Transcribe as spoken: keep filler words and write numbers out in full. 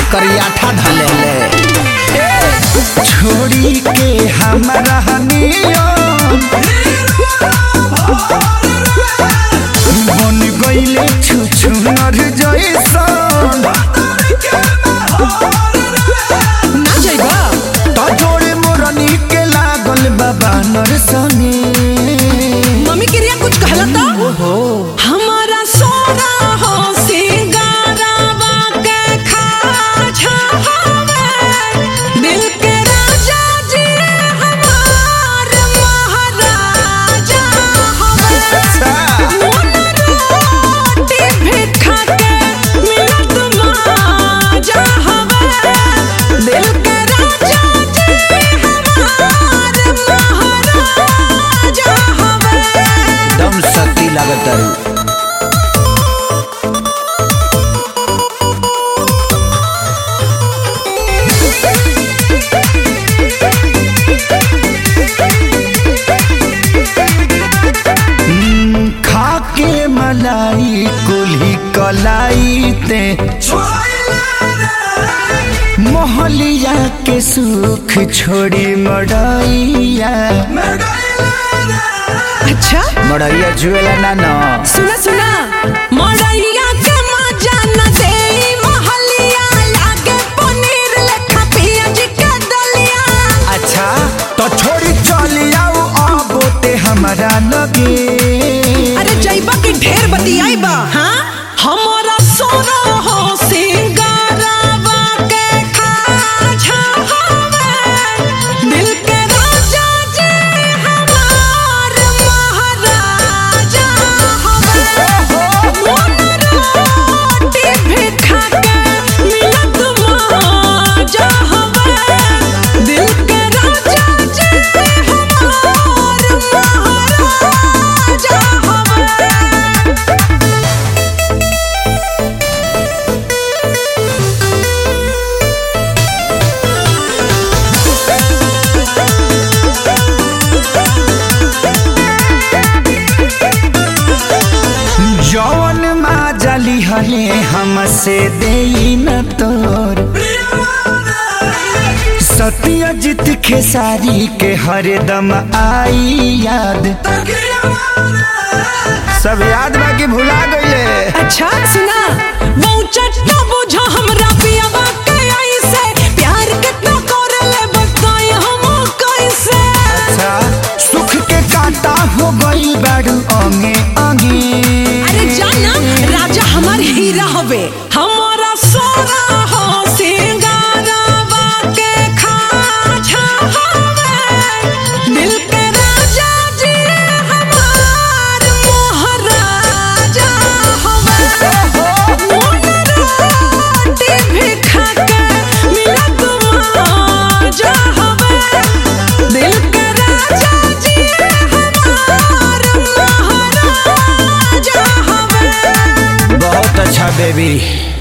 करियाठा ढले ले छोड़ी के हमारा बन गईले छुछुनर जैसन ना जाइबा तो जोड़े मोरनी के लागल बाबा नरसनी मम्मी क्रिया कुछ कहला तो हमारा सोना हो सिंगारावा के खाजा हवे दिल के राजा जी हमार महाराजा हवे रोटी भी खा के मिलत माजा हवे दिल के राजा जी हमार महाराजा हवे दम शक्ति लागत है खाके मलाई कुल्ही कलाई ते मोहलिया के सुख छोड़ी मड़ैया अच्छा मड़ैया जुएला ना ना सुना सुना मड़ैया के मजा न दे मोहलिया लागे पनीर लेखा पियाज के दलिया अच्छा तो छोड़ी चली आओ आबोते हमारा लगे अरे जाइबा के ढेर बतियाइबा हां हमारा सोना हो सिंगारावा के खाजा हवे दिल के राजा जी हमार महाराजा हवे रोटी भी खा के मिलत माजा हवे दिल के राजा जी हमार महाराजा हवे जौन माँ जली हले हमसे दे न तोर सत्यजीत खेसारी के हरदम आई याद सब याद बाकी भुला गईले अच्छा सुना वो चट्टा बुझा हमरा पियावा के ऐसे प्यार कितना करले बताई हम कैसे अच्छा सुख के कांटा हो गई बाड़ू अंगे अंगे अरे जाना राजा हमार हीरा हवे हमारा सोना हो सिंगारावा के खाजा हवे दिल के राजा जी हमार महाराजा हवे रोटी भी खा के मिलत माजा हवे दिल के राजा जी हमार महाराजा हवे बहुत अच्छा बेबी।